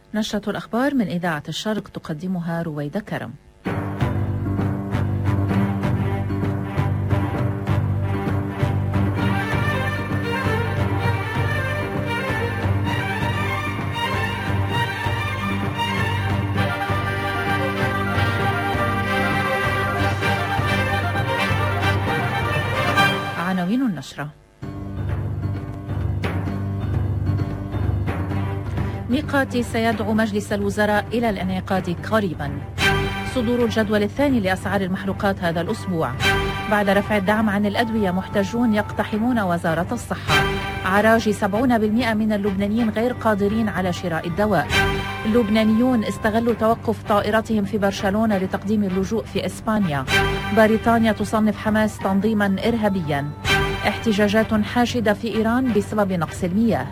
نشرة الأخبار من إذاعة الشرق تقدمها رويدة كرم. عناوين النشرة: ميقاتي سيدعو مجلس الوزراء إلى الانعقاد قريبا. صدور الجدول الثاني لأسعار المحروقات هذا الأسبوع. بعد رفع الدعم عن الأدوية، محتجون يقتحمون وزارة الصحة. عراجي 70% من اللبنانيين غير قادرين على شراء الدواء. اللبنانيون استغلوا توقف طائرتهم في برشلونة لتقديم اللجوء في إسبانيا. بريطانيا تصنف حماس تنظيما إرهابيا. احتجاجات حاشدة في إيران بسبب نقص المياه.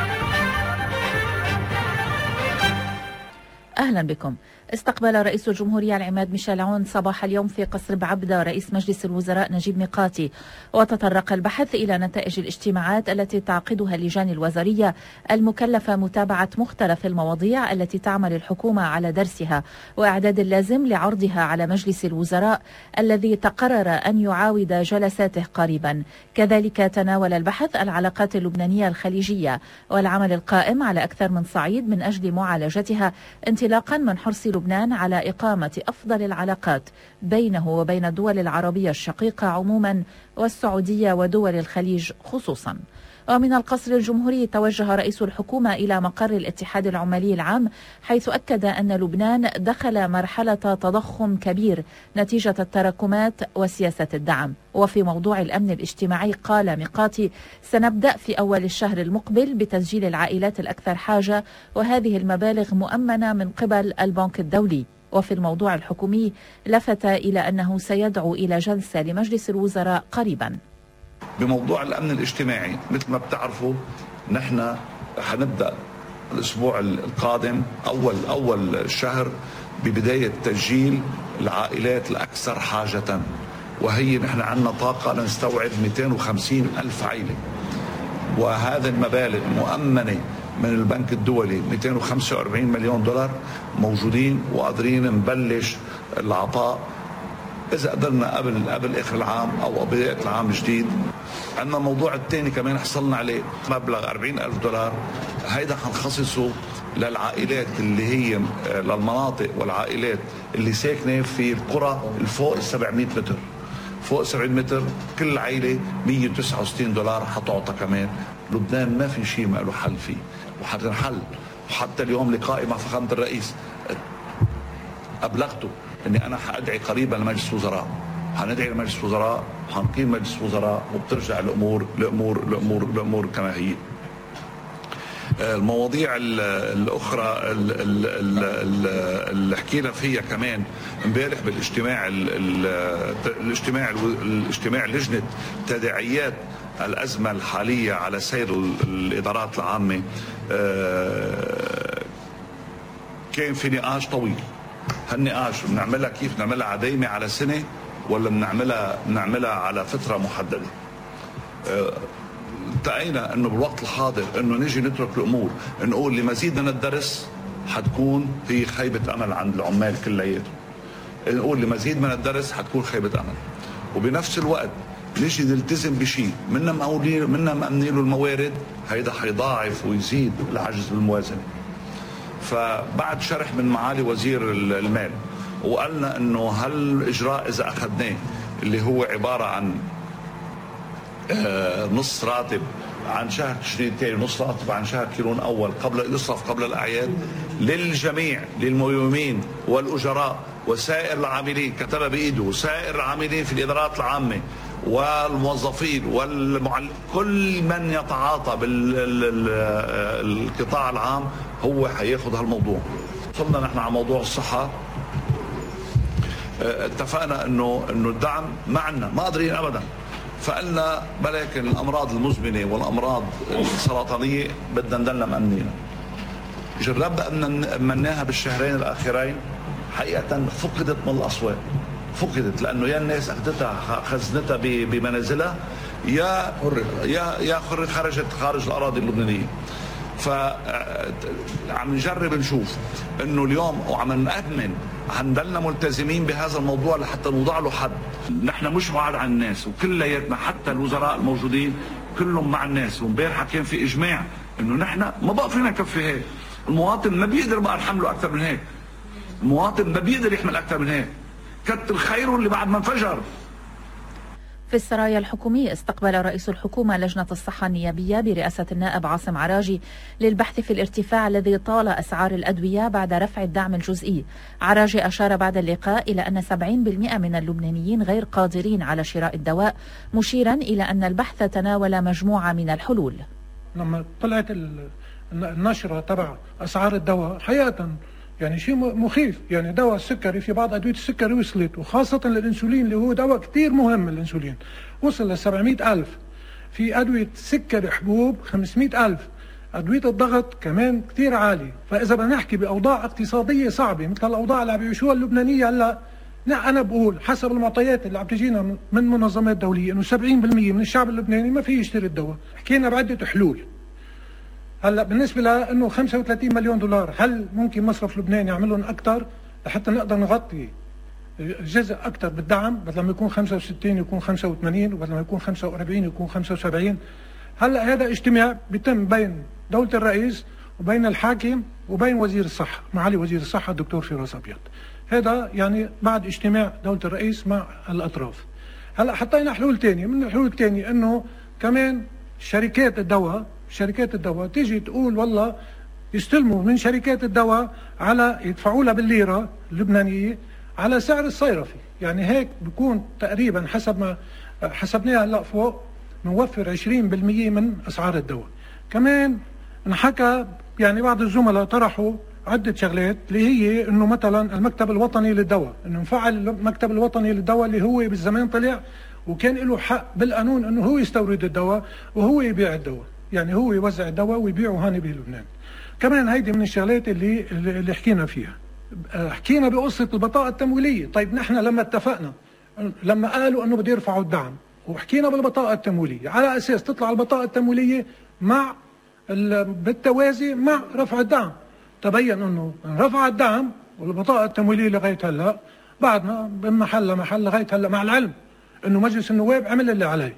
أهلا بكم. استقبل رئيس الجمهورية العماد ميشيل عون صباح اليوم في قصر بعبدة رئيس مجلس الوزراء نجيب ميقاتي، وتطرق البحث إلى نتائج الاجتماعات التي تعقدها اللجان الوزارية المكلفة متابعة مختلف المواضيع التي تعمل الحكومة على درسها وإعداد اللازم لعرضها على مجلس الوزراء الذي تقرر أن يعاود جلساته قريبا. كذلك تناول البحث العلاقات اللبنانية الخليجية والعمل القائم على أكثر من صعيد من أجل معالجتها، انطلاقا من حرص لبنان على إقامة أفضل العلاقات بينه وبين الدول العربية الشقيقة عموما والسعودية ودول الخليج خصوصا. ومن القصر الجمهوري توجه رئيس الحكومة إلى مقر الاتحاد العمالي العام، حيث أكد أن لبنان دخل مرحلة تضخم كبير نتيجة التراكمات وسياسة الدعم. وفي موضوع الأمن الاجتماعي قال ميقاتي: سنبدأ في أول الشهر المقبل بتسجيل العائلات الأكثر حاجة، وهذه المبالغ مؤمنة من قبل البنك الدولي. وفي الموضوع الحكومي لفت إلى أنه سيدعو إلى جلسة لمجلس الوزراء قريبا. بموضوع الأمن الاجتماعي مثل ما بتعرفوا نحن حنبدأ الأسبوع القادم أول الشهر ببداية تسجيل العائلات الأكثر حاجة، وهي نحن عندنا طاقة لنستوعب 250 ألف عائلة، وهذا المبالغ مؤمنة من البنك الدولي 245 مليون دولار موجودين وقادرين نبلش العطاء إذا قدرنا قبل آخر العام أو بداية العام الجديد. عندنا الموضوع الثاني كمان حصلنا عليه مبلغ 40 ألف دولار، هيدا حنخصصه للعائلات اللي هي للمناطق والعائلات اللي ساكنة في القرى الفوق 700 متر. فوق 700 متر كل عائلة 169 دولار حتعطى كمان. لبنان ما في شيء ما له حل فيه وحتنحل. وحتى اليوم لقائي مع فخامة الرئيس أبلغته اني انا حادعي قريبا لمجلس وزراء، حندعي لمجلس وزراء وحنقيم مجلس وزراء وبترجع الامور كما هي. المواضيع الاخرى اللي حكينا فيها كمان امبارح بالاجتماع الاجتماع لجنه تداعيات الازمه الحاليه على سير الادارات العامه، كان في نقاش طويل. هالنقاش بنعملها كيف؟ بنعملها عدايمة على سنة ولا بنعملها على فترة محددة؟ انتهينا انه بالوقت الحاضر انه نجي نترك الامور نقول لمزيد من الدرس حتكون في خيبة امل عند العمال كلياتهم. نقول لمزيد من الدرس حتكون خيبة امل، وبنفس الوقت نجي نلتزم بشيء منا مأمنين له الموارد، هيدا حيضاعف ويزيد العجز بالموازنة. فبعد شرح من معالي وزير المال وقالنا انه هالاجراء اذا اخذناه اللي هو عباره عن نص راتب عن شهر تشرين ثاني، نص راتب عن شهر كيلون اول قبل يصرف قبل الاعياد للجميع، للمويومين والاجراء وسائر العاملين، كتبها بايده، وسائر العاملين في الادارات العامه والموظفين كل من يتعاطى بالقطاع العام هو حياخذ هالموضوع. وصلنا نحن على موضوع الصحة، اتفقنا انه الدعم معنا ما قادرين ابدا، فقلنا ولكن الامراض المزمنة والامراض السرطانية بدنا نضلنا مأمنين. جربنا ان نأمناها بالشهرين الاخرين، حقيقة فقدت من الاسواق، فقدت لانه يا الناس اخذتها خزنتها بمنازلها يا خرجت خارج الاراضي اللبنانيه. فعم نجرب نشوف انه اليوم وعم نأمن هنضلنا ملتزمين بهذا الموضوع لحتى نوضع له حد. نحن مش بعاد عن الناس وكلياتنا حتى الوزراء الموجودين كلهم مع الناس، وامبارح كان في اجماع انه نحن ما بقى فينا نكفي هيك. المواطن ما بيقدر بقى نحمله اكثر من هيك، المواطن ما بيقدر يحمل اكثر من هيك. كتر خيره اللي بعد ما انفجر. في السرايا الحكومية استقبل رئيس الحكومة لجنة الصحة النيابية برئاسة النائب عاصم عراجي للبحث في الارتفاع الذي طال أسعار الأدوية بعد رفع الدعم الجزئي. عراجي أشار بعد اللقاء إلى أن 70% من اللبنانيين غير قادرين على شراء الدواء، مشيرا إلى أن البحث تناول مجموعة من الحلول. لما طلعت النشرة تبع أسعار الدواء حقيقة يعني شيء مخيف. يعني دواء السكري، في بعض أدوية السكري وصلت، وخاصة الأنسولين اللي هو دواء كتير مهم، الأنسولين وصل ل 700,000. في أدوية سكري حبوب 500,000. أدوية الضغط كمان كتير عالي. فإذا بدنا نحكي بأوضاع اقتصادية صعبة مثل الأوضاع اللي عم بيعيشوها اللبنانية هلا، أنا بقول حسب المعطيات اللي عم تجينا من منظمات دولية إنه 70% من الشعب اللبناني ما فيه يشتري الدواء. حكينا بعدة حلول. هلا بالنسبه لانه 35 مليون دولار، هل ممكن مصرف لبنان يعمل لهم اكثر لحتى نقدر نغطي جزء اكثر بالدعم؟ بدل ما يكون 65 يكون 85، وبدل ما يكون 45 يكون 75. هلا هذا اجتماع بيتم بين دوله الرئيس وبين الحاكم وبين وزير الصحه، معالي وزير الصحه الدكتور فراس ابيض. هذا يعني بعد اجتماع دوله الرئيس مع الاطراف. هلا حطينا حلول ثانيه. من الحلول الثانيه انه كمان شركات الدواء تيجي تقول والله يستلموا من شركات الدواء على يدفعوا لها بالليره اللبنانيه على سعر الصيرفي. يعني هيك بيكون تقريبا حسب ما حسبناها هلا فوق نوفر 20% من اسعار الدواء. كمان انحكى يعني بعض الزملاء طرحوا عده شغلات اللي هي انه مثلا المكتب الوطني للدواء، انه نفعل المكتب الوطني للدواء اللي هو بالزمان طلع وكان له حق بالقانون انه هو يستورد الدواء وهو يبيع الدواء، يعني هو يوزع الدواء ويبيعه هون بلبنان. كمان هيدي من الشغلات اللي حكينا فيها. حكينا بقصة البطاقة التمويلية. طيب نحن لما اتفقنا، لما قالوا انه بده يرفعوا الدعم، وحكينا بالبطاقة التمويلية على اساس تطلع البطاقة التمويلية مع بالتوازي مع رفع الدعم، تبين انه رفع الدعم والبطاقة التمويلية لغاية هلا بعدنا بمحل لغاية هلا، مع العلم انه مجلس النواب عمل اللي عليه.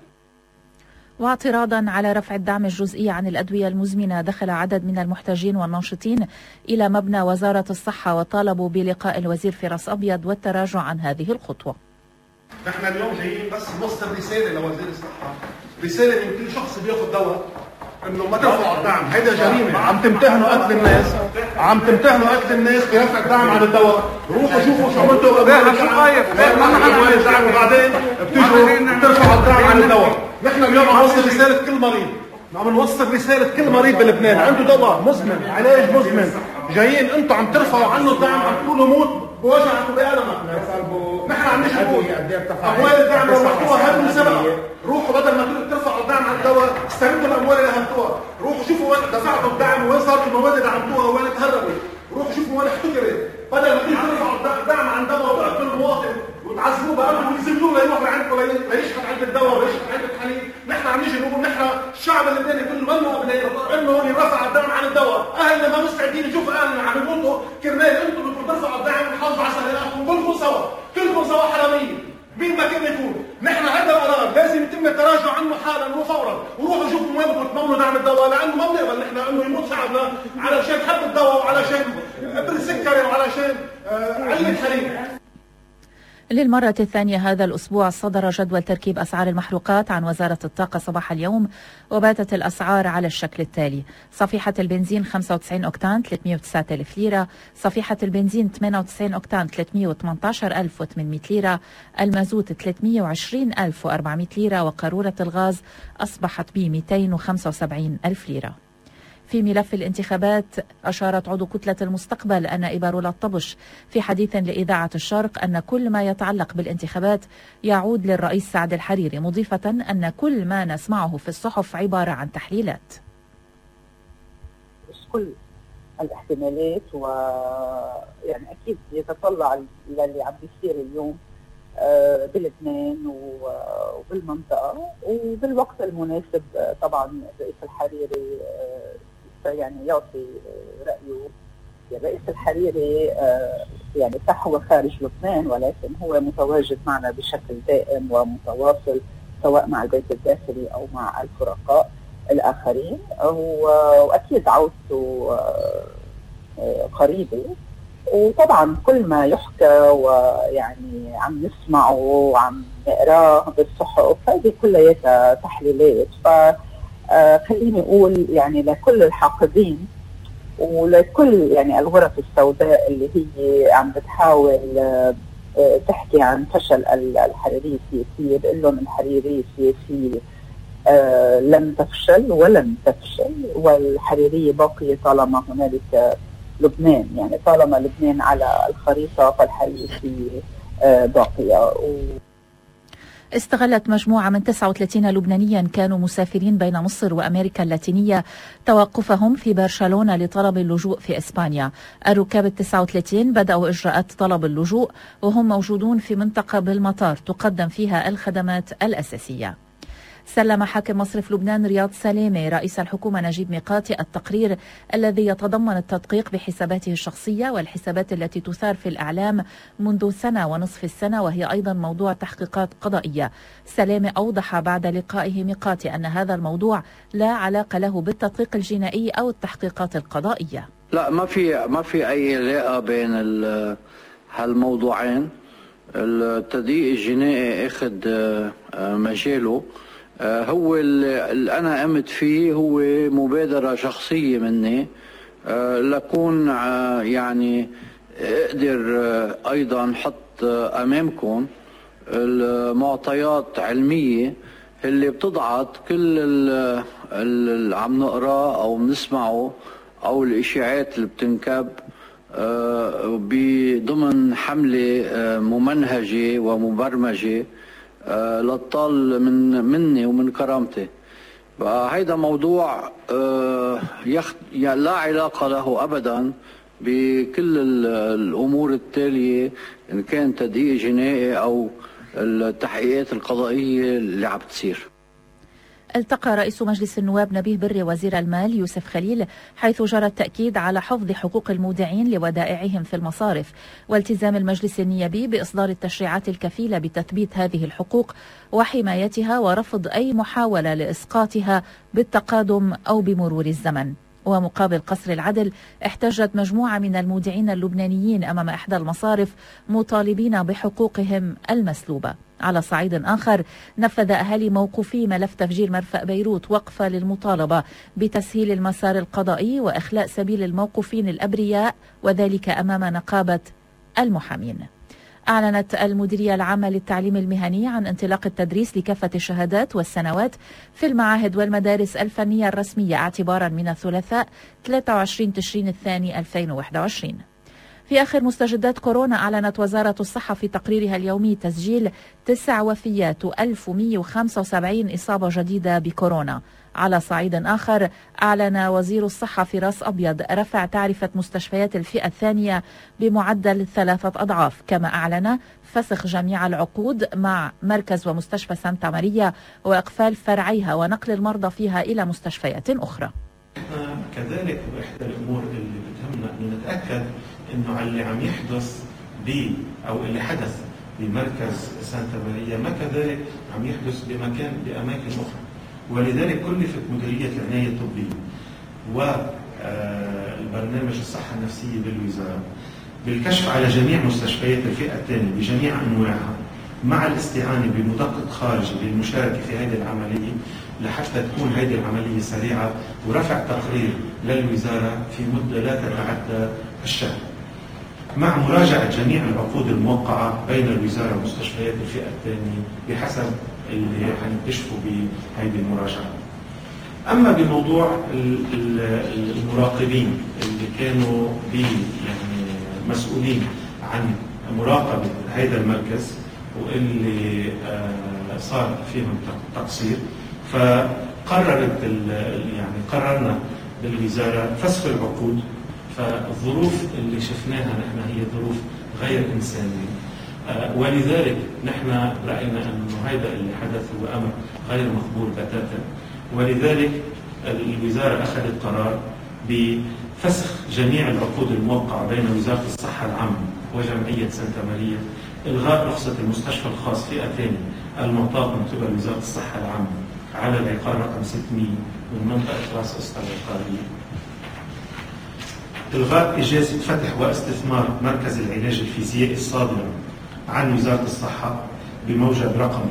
واعتراضا على رفع الدعم الجزئي عن الأدوية المزمنة، دخل عدد من المحتاجين والناشطين إلى مبنى وزارة الصحة وطالبوا بلقاء الوزير فراس أبيض والتراجع عن هذه الخطوة. نحن اليوم جايين بس نوصل رسالة لوزير الصحة، رسالة من كل شخص بياخذ دواء انه ما ترفعوا الدعم. هيدا جريمة، عم تمتهنوا قتل الناس، برفع الدعم عن الدواء. روحوا شوفوا شو عملتوا وبعدين بتيجوا بترفعوا الدعم عن الدواء. نحن اليوم عم نوصل رسالة كل مريض بلبنان عنده دواء مزمن، علاج مزمن، جايين انتم عم ترفعوا عنه الدعم، عم تقولوا موت بوجعك وبألمك. نحن عم نجي نقول اموال الدعم رفعتوها هدوا سبقا. روحوا بدل ما ترفعوا الدعم عن الدواء استردوا الاموال اللي اخذتوها. روحوا شوفوا وين دفعتوا الدعم وين صارت المواد اللي دعمتوها وين تهربت. روحوا شوفوا وين احتكرت. بدل ما ترفعوا الدعم عن دواء وتقتلوا المواطن وتعذبوه بقلبه ويزملوه ليروح لعندكم ليشحن عند الدواء ويشحن عند الحليب. نحن عم نيجي نقول نحن الشعب اللبناني كله منه ابناء انه يرفع الدعم عن الدواء. اهلنا ما مستعدين يشوفوا اهلنا عم يموتوا كرمال انتم بدكم ترفعوا الدعم وتحافظوا على سلامتكم. كلكم سوا حراميه مين ما كان يكون. نحن هذا القرار لازم يتم التراجع عنه حالا وفورا، وروحوا شوفوا وين بدكم تمولوا دعم الدواء، لانه ما بنقبل نحن انه يموت شعبنا علشان حب الدواء وعلشان ابر السكري وعلشان علة حليب. للمرة الثانية هذا الأسبوع صدر جدول تركيب أسعار المحروقات عن وزارة الطاقة صباح اليوم، وباتت الأسعار على الشكل التالي: صفيحة البنزين 95 أوكتان 309,000 ليرة، صفيحة البنزين 98 أوكتان 318,800 ليرة، المازوت 320,400 ليرة، وقارورة الغاز أصبحت ب 275,000 ليرة. في ملف الانتخابات، أشارت عضو كتلة المستقبل النائبة رولا الطبش في حديث لإذاعة الشرق أن كل ما يتعلق بالانتخابات يعود للرئيس سعد الحريري، مضيفة أن كل ما نسمعه في الصحف عبارة عن تحليلات. كل الاحتمالات ويعني أكيد يتطلع للي عم بيصير اليوم بلبنان وبالمنطقة، وبالوقت المناسب طبعا الرئيس الحريري يعني يعطي رأيه. الرئيس الحريري يعني صح هو خارج لبنان، ولكن هو متواجد معنا بشكل دائم ومتواصل، سواء مع البيت الداخلي أو مع الفرقاء الآخرين، وأكيد عودته قريبة. وطبعا كل ما يحكى ويعني عم نسمعه وعم نقراه بالصحف هذه كلها تحليلات. فخليني أقول يعني لكل الحاقدين ولكل يعني الغرف السوداء اللي هي عم بتحاول تحكي عن فشل الحريرية السياسية، بقول لهم الحريرية السياسية لم تفشل ولن تفشل، والحريرية باقية طالما هنالك لبنان. يعني طالما لبنان على الخريطة فالحريرية باقية. استغلت مجموعة من 39 لبنانيا كانوا مسافرين بين مصر وأمريكا اللاتينية توقفهم في برشلونة لطلب اللجوء في إسبانيا. الركاب 39 بدأوا إجراءات طلب اللجوء وهم موجودون في منطقة بالمطار تقدم فيها الخدمات الأساسية. سلم حاكم مصرف لبنان رياض سلامة رئيس الحكومة نجيب ميقاتي التقرير الذي يتضمن التدقيق بحساباته الشخصية والحسابات التي تثار في الإعلام منذ سنة ونصف السنة، وهي أيضا موضوع تحقيقات قضائية. سلامة أوضح بعد لقائه ميقاتي أن هذا الموضوع لا علاقة له بالتدقيق الجنائي أو التحقيقات القضائية. لا، ما في أي علاقة بين هالموضوعين. التدقيق الجنائي أخذ مجاله. هو اللي أنا قمت فيه هو مبادرة شخصية مني لكون يعني أقدر أيضا حط أمامكم المعطيات علمية اللي بتضعت كل اللي عم نقراه أو بنسمعه أو الإشاعات اللي بتنكب ضمن حملة ممنهجة ومبرمجة للطال مني ومن كرامتي. فهيدا موضوع لا علاقة له أبدا بكل الأمور التالية، إن كان تدقيق جنائي أو التحقيقات القضائية اللي عم تصير. التقى رئيس مجلس النواب نبيه بري وزير المال يوسف خليل، حيث جرى التأكيد على حفظ حقوق المودعين لودائعهم في المصارف والتزام المجلس النيابي بإصدار التشريعات الكفيلة بتثبيت هذه الحقوق وحمايتها ورفض أي محاولة لإسقاطها بالتقادم أو بمرور الزمن. ومقابل قصر العدل احتجت مجموعة من المودعين اللبنانيين أمام إحدى المصارف مطالبين بحقوقهم المسلوبة. على صعيد آخر نفذ أهالي موقوفي ملف تفجير مرفأ بيروت وقفة للمطالبة بتسهيل المسار القضائي وإخلاء سبيل الموقوفين الأبرياء، وذلك أمام نقابة المحامين. أعلنت المديرية العامة للتعليم المهني عن انطلاق التدريس لكافة الشهادات والسنوات في المعاهد والمدارس الفنية الرسمية اعتبارا من الثلاثاء 23 تشرين الثاني 2021. في آخر مستجدات كورونا، أعلنت وزارة الصحة في تقريرها اليومي تسجيل 9 وفيات و1175 إصابة جديدة بكورونا. على صعيد آخر، أعلن وزير الصحة فراس أبيض رفع تعرفة مستشفيات الفئة الثانية بمعدل 3 أضعاف، كما أعلن فسخ جميع العقود مع مركز ومستشفى سانتا ماريا وإقفال فرعيها ونقل المرضى فيها إلى مستشفيات أخرى. كذلك إحدى الأمور اللي بتهمنا أن نتأكد إنه اللي عم يحدث أو اللي حدث بمركز سانتا ماريا ما كذلك عم يحدث بأماكن أخرى، ولذلك كلفت مديرية العناية الطبية والبرنامج الصحة النفسية بالوزارة بالكشف على جميع مستشفيات الفئة الثانية بجميع أنواعها، مع الاستعانة بمدقق خارجي للمشاركة في هذه العملية لحتى تكون هذه العملية سريعة، ورفع تقرير للوزارة في مدة لا تتعدى الشهر، مع مراجعة جميع العقود الموقعة بين الوزارة ومستشفيات الفئة الثانية بحسب اللي حنكتشفوا بهذه المراجعة. أما بموضوع المراقبين اللي كانوا يعني مسؤولين عن مراقبة هذا المركز واللي صار فيهم تقصير، فقررت يعني قررنا بالوزارة فسخ العقود. فالظروف اللي شفناها نحن هي ظروف غير إنسانية، ولذلك نحن رأينا أنه هذا اللي حدث هو أمر غير مقبول بتاتا، ولذلك الوزارة أخذت قرار بفسخ جميع العقود الموقعة بين وزارة الصحة العامة وجمعية سانتا ماريا، إلغاء رخصة المستشفى الخاص فئة ثانية المعطاة من قبل وزارة الصحة العامة على العقار رقم 600 من منطقة راس أسطى العقارية، إلغاء إجازة فتح واستثمار مركز العلاج الفيزيائي الصادرة عن وزارة الصحة بموجب رقم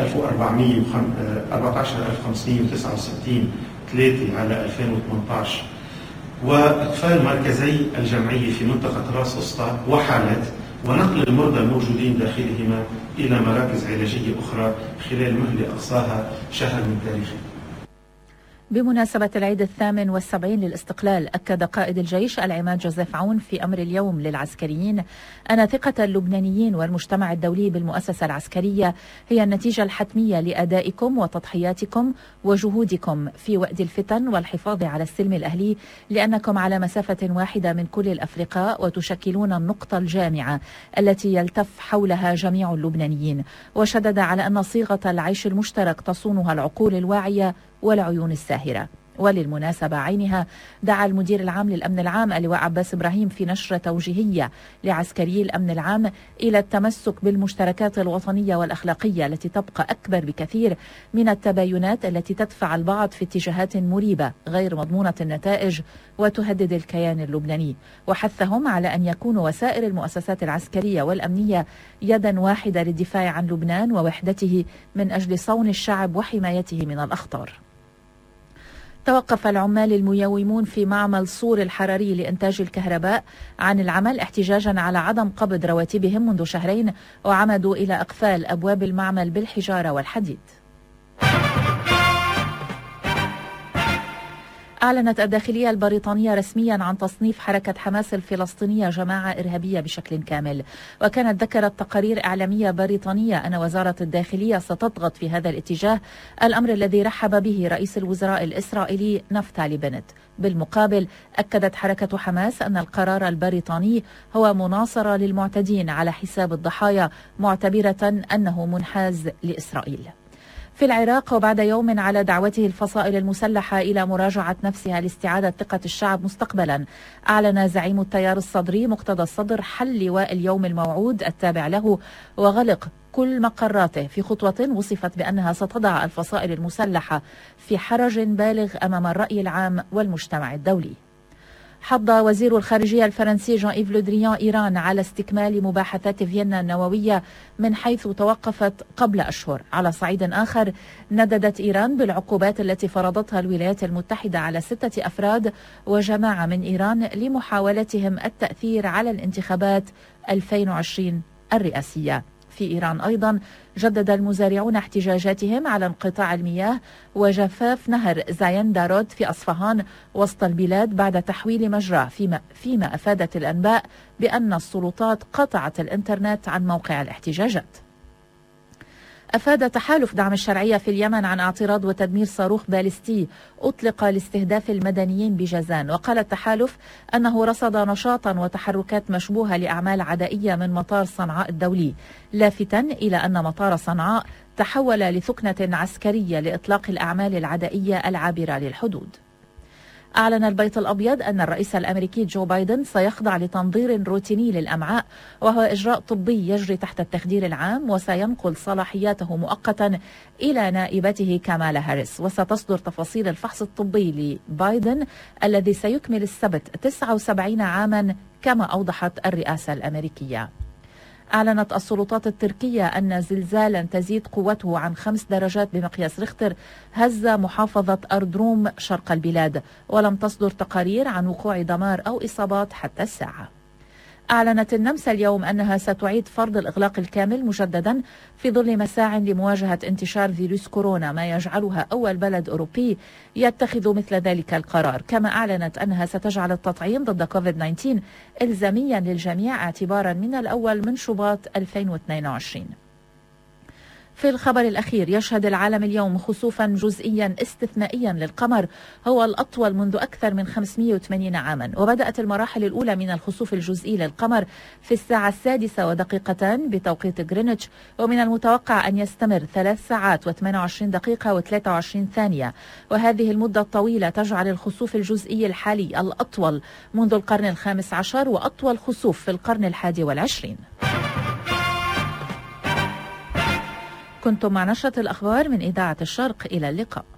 14569 3 على 2018، وإقفال مركزي الجمعية في منطقة راس أسطى وحالة، ونقل المرضى الموجودين داخلهما إلى مراكز علاجية أخرى خلال مهلة أقصاها شهر من تاريخه. بمناسبة العيد 78 للاستقلال، أكد قائد الجيش العماد جوزيف عون في أمر اليوم للعسكريين أن ثقة اللبنانيين والمجتمع الدولي بالمؤسسة العسكرية هي النتيجة الحتمية لأدائكم وتضحياتكم وجهودكم في وأد الفتن والحفاظ على السلم الأهلي، لأنكم على مسافة واحدة من كل الأفرقاء وتشكلون النقطة الجامعة التي يلتف حولها جميع اللبنانيين. وشدد على أن صيغة العيش المشترك تصونها العقول الواعية والعيون الساهرة. وللمناسبة عينها دعا المدير العام للأمن العام اللواء عباس إبراهيم في نشرة توجيهية لعسكري الأمن العام إلى التمسك بالمشتركات الوطنية والأخلاقية التي تبقى أكبر بكثير من التباينات التي تدفع البعض في اتجاهات مريبة غير مضمونة النتائج وتهدد الكيان اللبناني، وحثهم على أن يكون وسائر المؤسسات العسكرية والأمنية يدا واحدة للدفاع عن لبنان ووحدته من أجل صون الشعب وحمايته من الأخطار. توقف العمال الميومون في معمل صور الحراري لإنتاج الكهرباء عن العمل احتجاجا على عدم قبض رواتبهم منذ شهرين، وعمدوا إلى إقفال أبواب المعمل بالحجارة والحديد. أعلنت الداخلية البريطانية رسميا عن تصنيف حركة حماس الفلسطينية جماعة إرهابية بشكل كامل، وكانت ذكرت تقارير إعلامية بريطانية أن وزارة الداخلية ستضغط في هذا الاتجاه، الأمر الذي رحب به رئيس الوزراء الإسرائيلي نفتالي بنت. بالمقابل أكدت حركة حماس أن القرار البريطاني هو مناصرة للمعتدين على حساب الضحايا، معتبرة أنه منحاز لإسرائيل. في العراق، وبعد يوم على دعوته الفصائل المسلحة إلى مراجعة نفسها لاستعادة ثقة الشعب مستقبلا، أعلن زعيم التيار الصدري مقتدى الصدر حل لواء اليوم الموعود التابع له وغلق كل مقراته، في خطوة وصفت بأنها ستضع الفصائل المسلحة في حرج بالغ أمام الرأي العام والمجتمع الدولي. حض وزير الخارجية الفرنسي جان إيف لو دريان إيران على استكمال مباحثات فيينا النووية من حيث توقفت قبل أشهر. على صعيد آخر، نددت إيران بالعقوبات التي فرضتها الولايات المتحدة على 6 أفراد وجماعة من إيران لمحاولتهم التأثير على الانتخابات 2020 الرئاسية. في إيران أيضا جدد المزارعون احتجاجاتهم على انقطاع المياه وجفاف نهر زايندارود في أصفهان وسط البلاد بعد تحويل مجراه، فيما أفادت الأنباء بأن السلطات قطعت الإنترنت عن موقع الاحتجاجات. أفاد تحالف دعم الشرعية في اليمن عن اعتراض وتدمير صاروخ باليستي أطلق لاستهداف المدنيين بجازان، وقال التحالف أنه رصد نشاطا وتحركات مشبوهة لأعمال عدائية من مطار صنعاء الدولي، لافتا إلى أن مطار صنعاء تحول لثكنة عسكرية لإطلاق الأعمال العدائية العابرة للحدود. أعلن البيت الأبيض أن الرئيس الأمريكي جو بايدن سيخضع لتنظير روتيني للأمعاء، وهو إجراء طبي يجري تحت التخدير العام، وسينقل صلاحياته مؤقتا إلى نائبته كامالا هاريس. وستصدر تفاصيل الفحص الطبي لبايدن الذي سيكمل السبت 79 عاما كما أوضحت الرئاسة الأمريكية. أعلنت السلطات التركية أن زلزالا تزيد قوته عن 5 درجات بمقياس ريختر هز محافظة أردروم شرق البلاد، ولم تصدر تقارير عن وقوع دمار أو إصابات حتى الساعة. أعلنت النمسا اليوم أنها ستعيد فرض الإغلاق الكامل مجددا في ظل مساع لمواجهة انتشار فيروس كورونا، ما يجعلها أول بلد أوروبي يتخذ مثل ذلك القرار. كما أعلنت أنها ستجعل التطعيم ضد كوفيد-19 إلزاميا للجميع اعتبارا من الأول من شباط 2022. في الخبر الأخير، يشهد العالم اليوم خسوفا جزئيا استثنائيا للقمر هو الأطول منذ أكثر من 580 عاما، وبدأت المراحل الأولى من الخسوف الجزئي للقمر في الساعة 6:02 بتوقيت غرينتش، ومن المتوقع أن يستمر 3 ساعات و28 دقيقة و23 ثانية، وهذه المدة الطويلة تجعل الخسوف الجزئي الحالي الأطول منذ القرن ال15 وأطول خسوف في القرن ال21. كنتم مع نشرة الأخبار من إذاعة الشرق، إلى اللقاء.